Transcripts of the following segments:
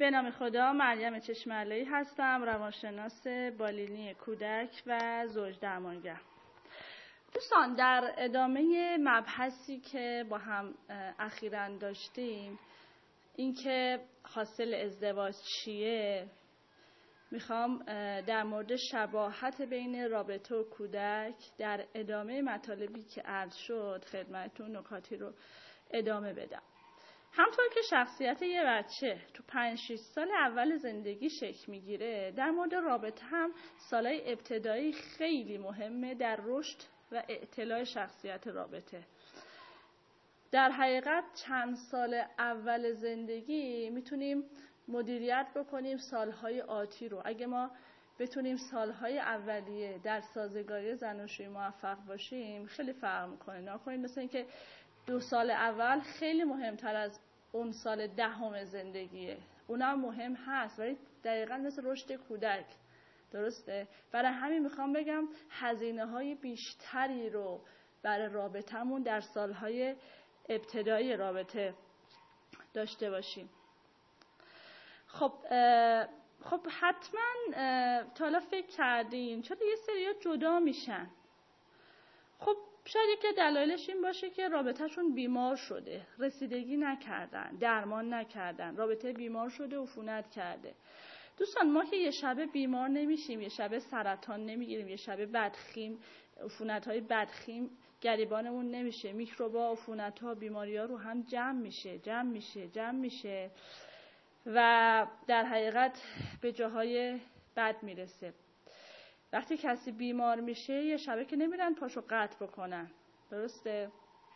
به نام خدا، مریم چشم‌علایی هستم، روانشناس بالینی کودک و زوج درمانگر. دوستان، در ادامه مبحثی که با هم اخیراً داشتیم، اینکه حاصل ازدواج چیه، میخوام در مورد شباهت بین رابطه و کودک در ادامه مطالبی که عرض شد خدمتتون نکاتی رو ادامه بدم. همطور که شخصیت یه بچه تو 5-6 سال اول زندگی شکل میگیره، در مورد رابطه هم سالهای ابتدایی خیلی مهمه در رشد و اطلاع شخصیت رابطه. در حقیقت چند سال اول زندگی میتونیم مدیریت بکنیم سالهای آتی رو. اگه ما بتونیم سالهای اولیه در سازگاری زناشویی موفق باشیم خیلی فرق میکنه. نکنید مثل این که 2 سال اول خیلی مهمتر از اون سال 10 زندگیه. اونم مهم هست ولی دقیقاً مثل رشد کودک، درسته؟ برای همین میخوام بگم هزینه‌های بیشتری رو برای رابطمون در سالهای ابتدایی رابطه داشته باشیم. خب حتما تا حالا فکر کردین چرا یه سری‌ها جدا میشن؟ خب شاید یکی دلایلش این باشه که رابطه‌شون بیمار شده، رسیدگی نکردن، درمان نکردن، رابطه بیمار شده، عفونت کرده. دوستان، ما که یه شبه بیمار نمیشیم، یه شبه سرطان نمیگیریم، یه شبه بدخیم، عفونت‌های بدخیم گریبانمون نمیشه. میکروبا، عفونت‌ها، بیماری‌ها رو هم جمع میشه و در حقیقت به جاهای بد میرسه. وقتی کسی بیمار میشه یه شبه که نمیرن پاشو قطع بکنن، درسته؟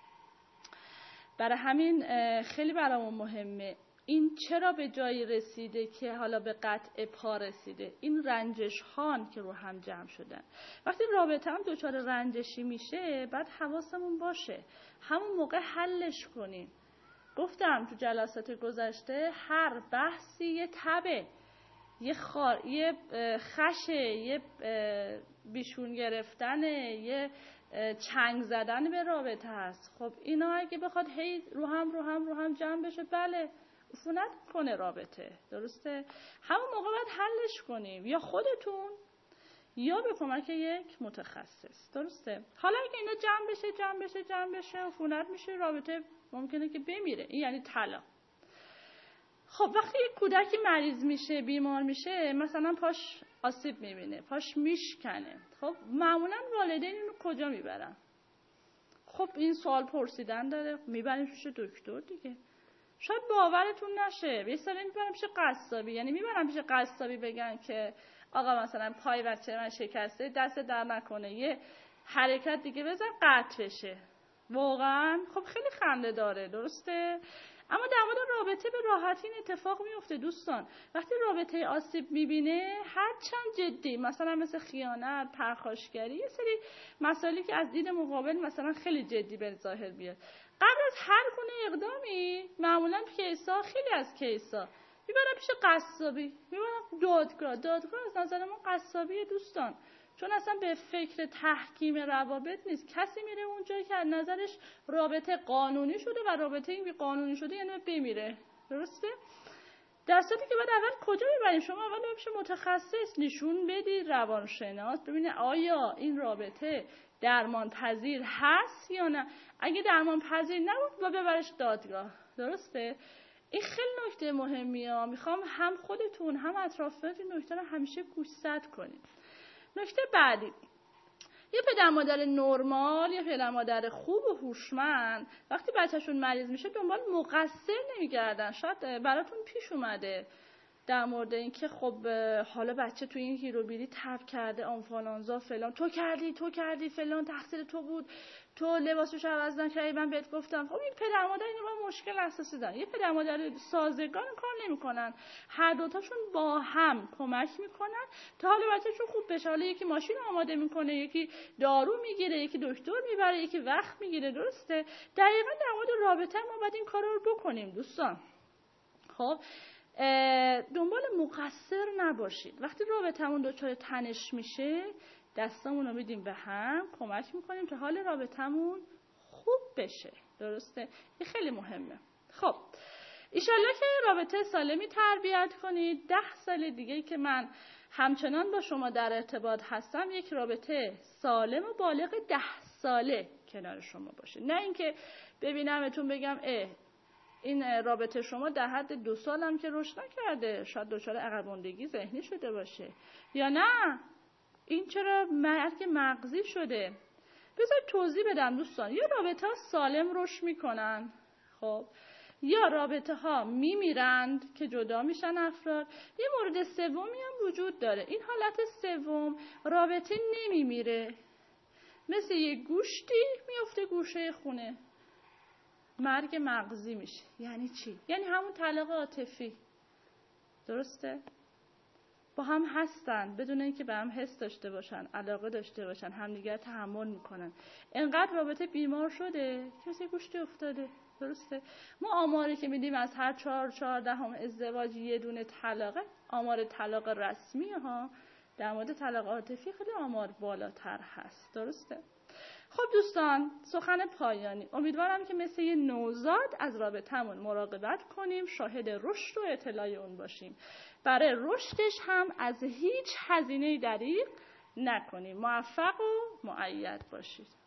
برای همین خیلی برامون مهمه این چرا به جایی رسیده که حالا به قطع پا رسیده. این رنجش هان که رو هم جمع شدن. وقتی رابطه هم دچار رنجشی میشه بعد حواسمون باشه همون موقع حلش کنیم. گفتم تو جلسات گذشته هر بحثی یه تبه، یه خشه، یه بیشون گرفتنه، یه چنگ زدن به رابطه هست. خب اینا اگه بخواد هی رو هم جمع بشه، بله عفونت کنه رابطه، درسته؟ همون موقع باید حلش کنیم، یا خودتون یا به کمک یک متخصص، درسته؟ حالا اگه اینا جمع بشه عفونت میشه، رابطه ممکنه که بمیره، این یعنی طلاق. خب وقتی یک کودکی مریض میشه، بیمار میشه، مثلا پاش آسیب میبینه، پاش میشکنه، خب معمولا والدین اینو کجا میبرن؟ خب این سوال پرسیدن داره، میبریم پیش دکتر دیگه. شاید باورتون نشه یه سری میبرن پیش قصابی، یعنی میبرن پیش قصابی بگن که آقا مثلا پای بچه من شکسته، دست در نکنه یه حرکت دیگه بزن قطع بشه. واقعا خب خیلی خنده داره، درسته؟ اما در مورد رابطه به راحتی این اتفاق میفته دوستان. وقتی رابطه آسیب میبینه هرچند جدی، مثلا مثل خیانت، پرخاشگری، یه سری مسائلی که از دید مقابل مثلا خیلی جدی به ظاهر بیاد، قبل از هر گونه اقدامی معمولا خیلی از کیسا میبرن پیش قصابی، میبرن دادگاه از نظر ما قصابیه دوستان، چون اصلا به فکر تحکیم روابط نیست. کسی میره اونجایی که از نظرش رابطه قانونی شده و رابطه این بی قانونی شده یعنی بمیره، درسته؟ در صورتی که بعد اول کجا میبریم؟ شما اول پیش متخصص نشون بدید، روانشناس، ببینید آیا این رابطه درمان پذیر هست یا نه. اگه درمان پذیر نبود با ببرش دادگاه، درسته؟ این خیلی نکته مهمیه. میخوام هم خودتون هم اطرافیانتون این نکته رو همیشه گوشزد کنید. نکته بعدی، یه پدر مادر نرمال، یه پدر مادر خوب و هوشمند وقتی بچه‌شون مریض میشه دنبال مقصر نمیگردن. شاید براتون پیش اومده در مورد این که خب حالا بچه تو این هیروبیری تب کرده، آنفولانزا فلان، تو کردی فلان، تقصیر تو بود، تو لباسش عوض نکردی، من بهت گفتم. خب این پدر مادر اینا با مشکل اساسی دارن. یه پدر مادر سازگار کار نمیکنن، هر دوتاشون با هم کمک میکنن تا حال بچه‌شون خوب بشه. حالا یکی ماشین آماده میکنه، یکی دارو میگیره، یکی دکتر میبره، یکی وقت میگیره، درسته؟ دقیقاً در مورد رابطه ما باید این کارا رو بکنیم دوستان. خب دنبال مقصر نباشید. وقتی رابطمون دچار تنش میشه دستامون رو میدیم به هم، کمک میکنیم تا حال رابطمون خوب بشه، درسته؟ این خیلی مهمه. خب ایشالله که رابطه سالمی تربیت کنید. 10 سال دیگه که من همچنان با شما در ارتباط هستم، یک رابطه سالم و بالغ 10 ساله کنار شما باشه. نه اینکه ببینمتون بگم این رابطه شما در حد 2 سال هم که رشد نکرده، شاید دچار عقب ماندگی ذهنی شده باشه، یا نه این چرا مرگ مغزی شده. بذار توضیح بدم دوستان. یا رابطه ها سالم رشد میکنن، خب، یا رابطه ها میمیرند که جدا میشن افراد. یه مورد سومی هم وجود داره. این حالت سوم، رابطه نمیمیره، مثل یه گوشتی میفته گوشه خونه، مرگ مغزی میشه. یعنی چی؟ یعنی همون طلاق عاطفی. درسته؟ با هم هستن بدون اینکه به هم حس داشته باشن، علاقه داشته باشن، همدیگر تحمل میکنن. انقدر رابطه بیمار شده که مثل گوشتی افتاده. درسته؟ ما آماری که میدیم از هر 14 ازدواج یه دونه طلاقه، آمار طلاق رسمی ها. در مورد طلاق عاطفی خیلی آمار بالاتر هست. درسته؟ خب دوستان، سخن پایانی. امیدوارم که مثل یه نوزاد از رابطمون مراقبت کنیم، شاهد رشد و اطلاع اون باشیم. برای رشدش هم از هیچ هزینه‌ای دریغ نکنیم. موفق و مؤید باشید.